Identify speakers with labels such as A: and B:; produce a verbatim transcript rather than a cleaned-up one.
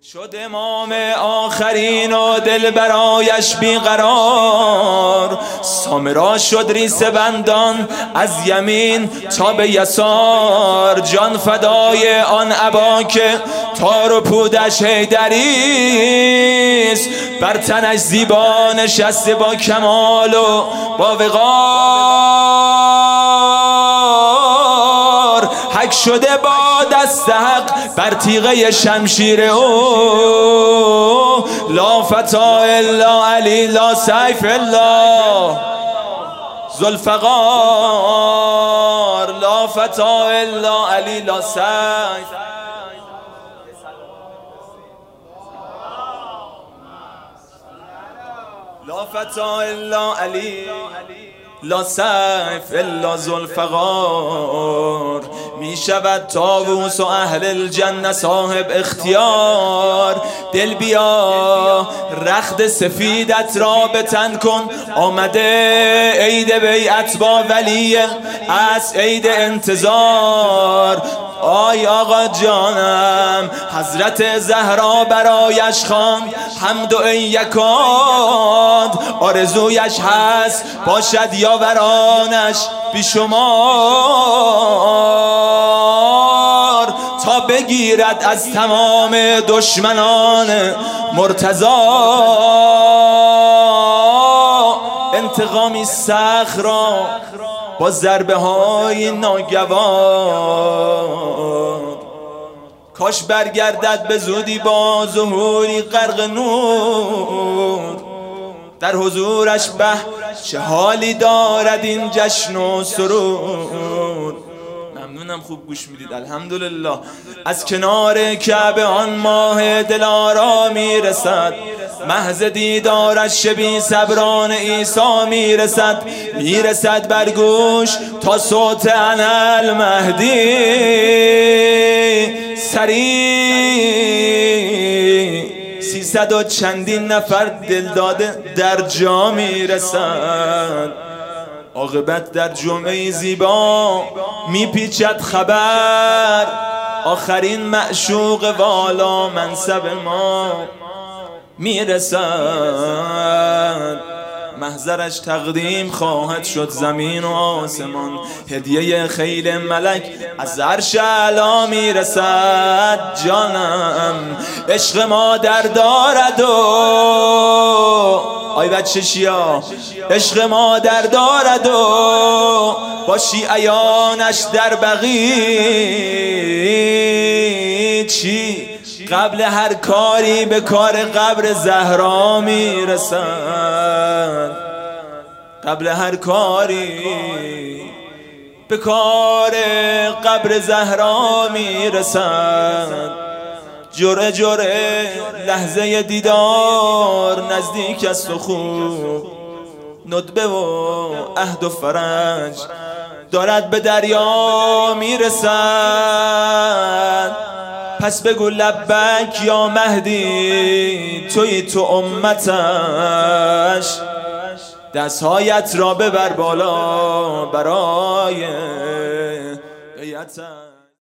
A: شد امام آخرین و دل برایش بیقرار، سامرا شد ریس بندان از یمین تا به یسار، جان فدای آن ابا که تار و پودش حیدریست، بر تنش زیبا نشسته با کمال و با وقار، حک شده با دست حق بر تیغه شمشیر او، لا فتا الا علی لا سیف الا ذوالفقار، لا فتا الا علی لا سیف. لا فتا الا علی لا سیف الا ذوالفقار، می شود طاووس و اهل الجنه صاحب اختیار، دل بیا رخت سفیدت را به تن کن، آمده عید بیعت با ولی از عید انتظار. آی آقا جانم حضرت زهرا برایش خواند حمد و ای یکاد، آرزویش هست باشد یاورانش بیشمار، تا بگیرد از تمام دشمنان مرتضا انتقامی سخت را با ضربه های ناگوار. کاش برگردد به زودی با ظهوری غرق نور، در حضورش به چه حالی دارد این جشن و سرور. ممنونم خوب گوش میدید الحمدلله. از کنار کعبه آن ماه دلارا میرسد، محض دیدارش شبی صبران عیسی میرسد، میرسد بر گوش تا صوت انا المهدی سریع، سیصد و چندین نفر دل داده در جا میرسد، عاقبت در جمعه زیبا میپیچد خبر، آخرین معشوق والا منصب ما میرسد، محضرش تقدیم خواهد شد زمین و آسمان، هدیه خیل ملک از عرش اعلی میرسد. جانم عشق مادر دارد و آی بچه شیا، عشق مادر دارد و با شیعیانش در بقیع، چی قبل هر کاری به کار قبر زهرا میرسند، قبل هر کاری به کار قبر زهرا میرسند. جرعه جرعه لحظه دیدار نزدیک است و خوب، ندبه و عهد و فرج دارد به دریا میرسد. پس بگو لبک یا مهدی، توی تو امتش، دستهایت را ببر بالا برای بیعتش.